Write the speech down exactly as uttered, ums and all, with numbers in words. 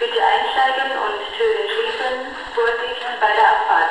Bitte einsteigen und Türen schließen. Vorsicht bei der Abfahrt.